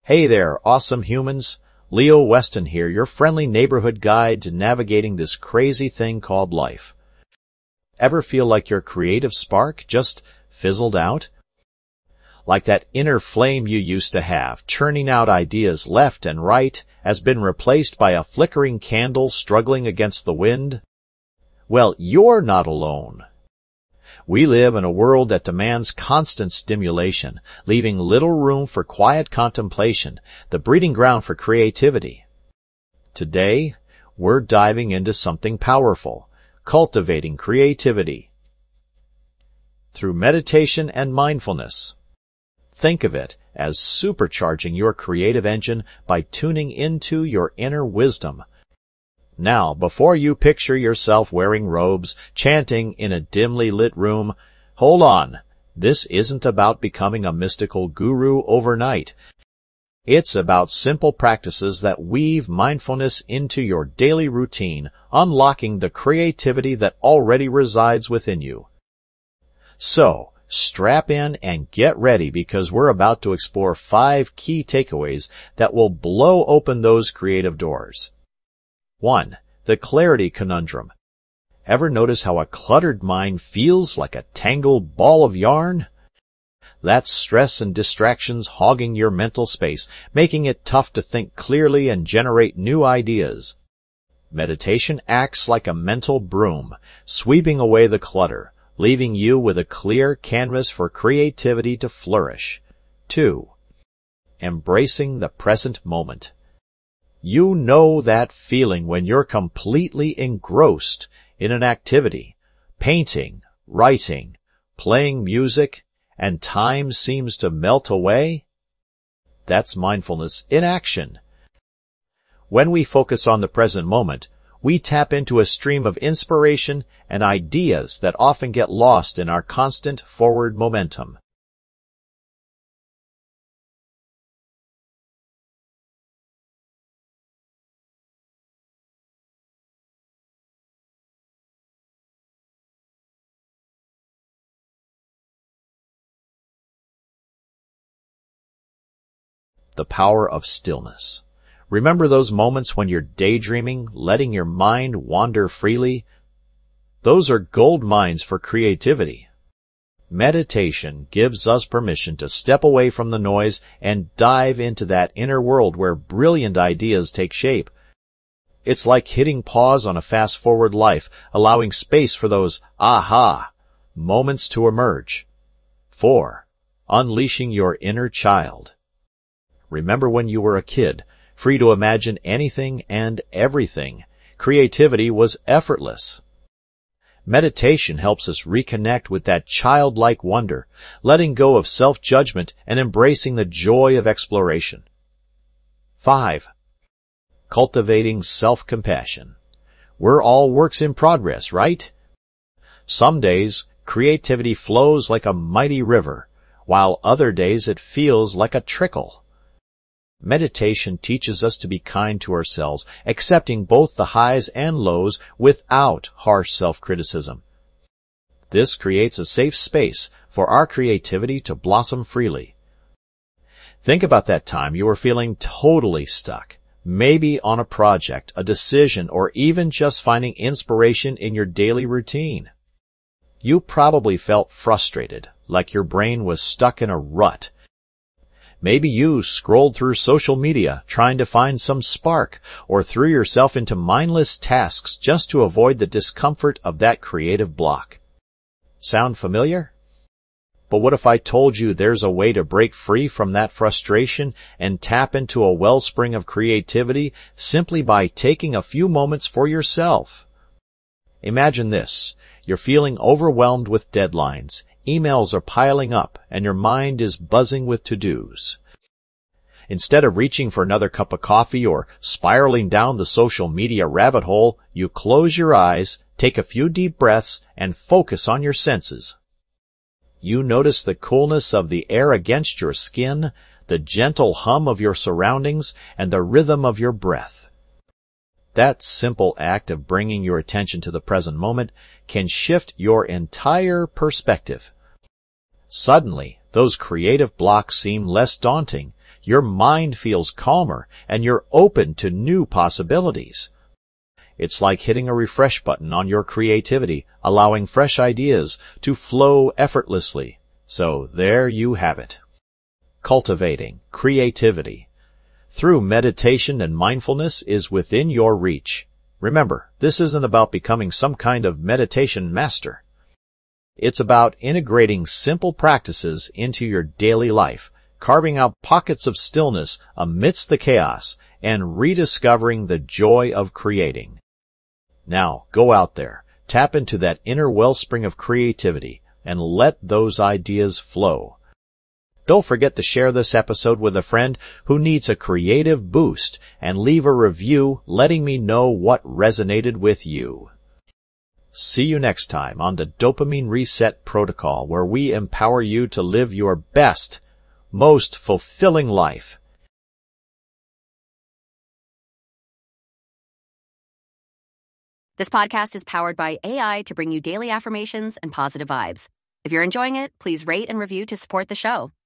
Hey there, awesome humans. Leo Weston here, your friendly neighborhood guide to navigating this crazy thing called life. Ever feel like your creative spark just fizzled out? Like that inner flame you used to have, churning out ideas left and right, has been replaced by a flickering candle struggling against the wind? Well, you're not alone. We live in a world that demands constant stimulation, leaving little room for quiet contemplation, the breeding ground for creativity. Today, we're diving into something powerful, cultivating creativity through meditation and mindfulness. Think of it as supercharging your creative engine by tuning into your inner wisdom. Now, before you picture yourself wearing robes, chanting in a dimly lit room, hold on. This isn't about becoming a mystical guru overnight. It's about simple practices that weave mindfulness into your daily routine, unlocking the creativity that already resides within you. So, strap in and get ready because we're about to explore 5 key takeaways that will blow open those creative doors. 1. The clarity conundrum. Ever notice how a cluttered mind feels like a tangled ball of yarn? That's stress and distractions hogging your mental space, making it tough to think clearly and generate new ideas. Meditation acts like a mental broom, sweeping away the clutter, leaving you with a clear canvas for creativity to flourish. 2. Embracing the present moment. You know that feeling when you're completely engrossed in an activity, painting, writing, playing music, and time seems to melt away? That's mindfulness in action. When we focus on the present moment, we tap into a stream of inspiration and ideas that often get lost in our constant forward momentum. The power of stillness. Remember those moments when you're daydreaming, letting your mind wander freely? Those are gold mines for creativity. Meditation gives us permission to step away from the noise and dive into that inner world where brilliant ideas take shape. It's like hitting pause on a fast-forward life, allowing space for those aha moments to emerge. 4. Unleashing your inner child. Remember when you were a kid, free to imagine anything and everything. Creativity was effortless. Meditation helps us reconnect with that childlike wonder, letting go of self-judgment and embracing the joy of exploration. 5. Cultivating self-compassion. We're all works in progress, right? Some days, creativity flows like a mighty river, while other days it feels like a trickle. Meditation teaches us to be kind to ourselves, accepting both the highs and lows without harsh self-criticism. This creates a safe space for our creativity to blossom freely. Think about that time you were feeling totally stuck, maybe on a project, a decision, or even just finding inspiration in your daily routine. You probably felt frustrated, like your brain was stuck in a rut. Maybe you scrolled through social media trying to find some spark, or threw yourself into mindless tasks just to avoid the discomfort of that creative block. Sound familiar? But what if I told you there's a way to break free from that frustration and tap into a wellspring of creativity simply by taking a few moments for yourself? Imagine this. You're feeling overwhelmed with deadlines. Emails are piling up, and your mind is buzzing with to-dos. Instead of reaching for another cup of coffee or spiraling down the social media rabbit hole, you close your eyes, take a few deep breaths, and focus on your senses. You notice the coolness of the air against your skin, the gentle hum of your surroundings, and the rhythm of your breath. That simple act of bringing your attention to the present moment can shift your entire perspective. Suddenly, those creative blocks seem less daunting. Your mind feels calmer, and you're open to new possibilities. It's like hitting a refresh button on your creativity, allowing fresh ideas to flow effortlessly. So there you have it. Cultivating creativity through meditation and mindfulness is within your reach. Remember, this isn't about becoming some kind of meditation master. It's about integrating simple practices into your daily life, carving out pockets of stillness amidst the chaos, and rediscovering the joy of creating. Now, go out there, tap into that inner wellspring of creativity, and let those ideas flow. Don't forget to share this episode with a friend who needs a creative boost, and leave a review letting me know what resonated with you. See you next time on the Dopamine Reset Protocol, where we empower you to live your best, most fulfilling life. This podcast is powered by AI to bring you daily affirmations and positive vibes. If you're enjoying it, please rate and review to support the show.